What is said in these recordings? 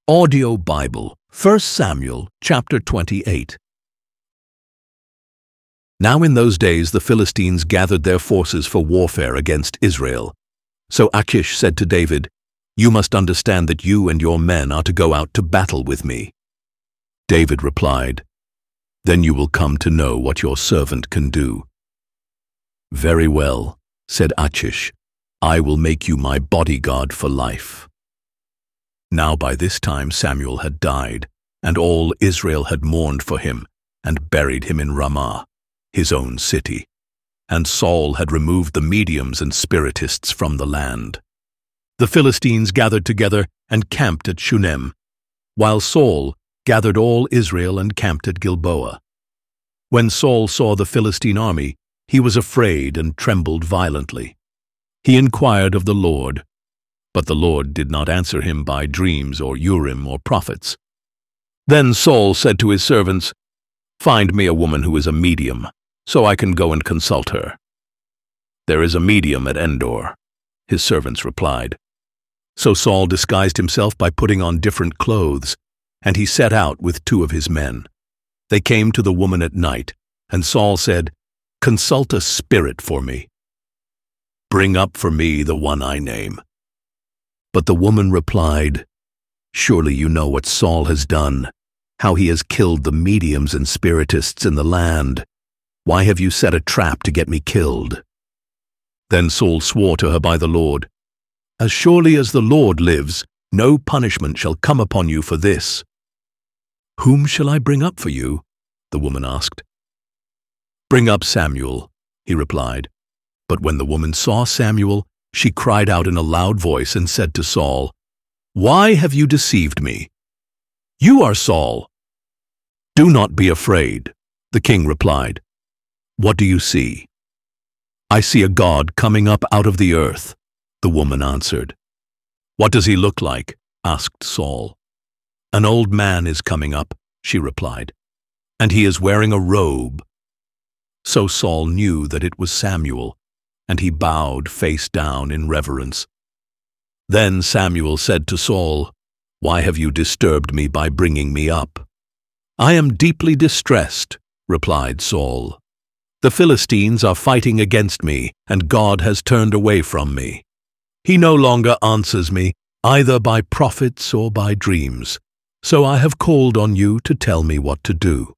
Audio Bible, 1 Samuel chapter 28. Now in those days the Philistines gathered their forces for warfare against Israel. So Achish said to David, "You must understand that you and your men are to go out to battle with me." David replied, "Then you will come to know what your servant can do." "Very well," said Achish, "I will make you my bodyguard for life." Now by this time Samuel had died, and all Israel had mourned for him, and buried him in Ramah, his own city. And Saul had removed the mediums and spiritists from the land. The Philistines gathered together and camped at Shunem, while Saul gathered all Israel and camped at Gilboa. When Saul saw the Philistine army, he was afraid and trembled violently. He inquired of the Lord, but the Lord did not answer him by dreams or Urim or prophets. Then Saul said to his servants, "Find me a woman who is a medium, so I can go and consult her." "There is a medium at Endor," his servants replied. So Saul disguised himself by putting on different clothes, and he set out with 2 of his men. They came to the woman at night, and Saul said, "Consult a spirit for me. Bring up for me the one I name." But the woman replied, "Surely you know what Saul has done, how he has killed the mediums and spiritists in the land. Why have you set a trap to get me killed?" Then Saul swore to her by the Lord, "As surely as the Lord lives, no punishment shall come upon you for this." "Whom shall I bring up for you?" the woman asked. "Bring up Samuel," he replied. But when the woman saw Samuel, she cried out in a loud voice and said to Saul, "Why have you deceived me? You are Saul." "Do not be afraid," the king replied. "What do you see?" "I see a god coming up out of the earth," the woman answered. "What does he look like?" asked Saul. "An old man is coming up," she replied, "and he is wearing a robe." So Saul knew that it was Samuel, and he bowed face down in reverence. Then Samuel said to Saul, "Why have you disturbed me by bringing me up?" "I am deeply distressed," replied Saul. "The Philistines are fighting against me, and God has turned away from me. He no longer answers me, either by prophets or by dreams. So I have called on you to tell me what to do."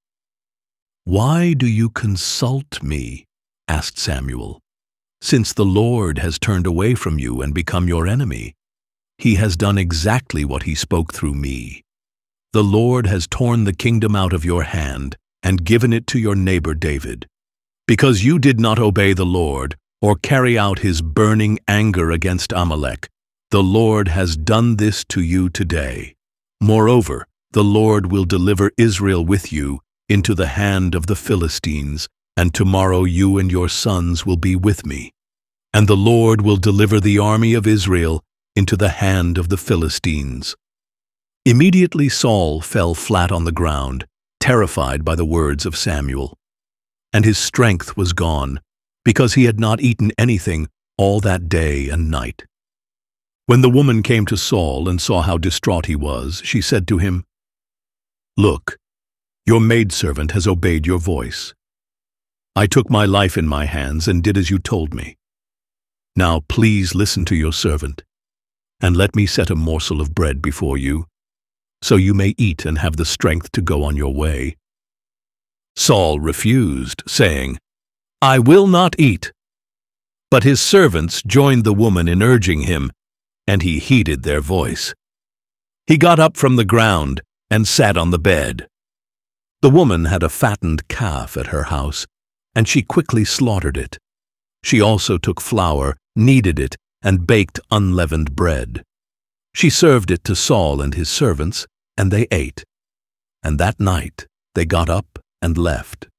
"Why do you consult me?" asked Samuel. "Since the Lord has turned away from you and become your enemy, he has done exactly what he spoke through me. The Lord has torn the kingdom out of your hand and given it to your neighbor David. Because you did not obey the Lord or carry out his burning anger against Amalek, the Lord has done this to you today. Moreover, the Lord will deliver Israel with you into the hand of the Philistines, and tomorrow you and your sons will be with me. And the Lord will deliver the army of Israel into the hand of the Philistines." Immediately Saul fell flat on the ground, terrified by the words of Samuel. And his strength was gone, because he had not eaten anything all that day and night. When the woman came to Saul and saw how distraught he was, she said to him, "Look, your maidservant has obeyed your voice. I took my life in my hands and did as you told me. Now please listen to your servant, and let me set a morsel of bread before you, so you may eat and have the strength to go on your way." Saul refused, saying, "I will not eat." But his servants joined the woman in urging him, and he heeded their voice. He got up from the ground and sat on the bed. The woman had a fattened calf at her house, and she quickly slaughtered it. She also took flour, kneaded it, and baked unleavened bread. She served it to Saul and his servants, and they ate. And that night they got up and left.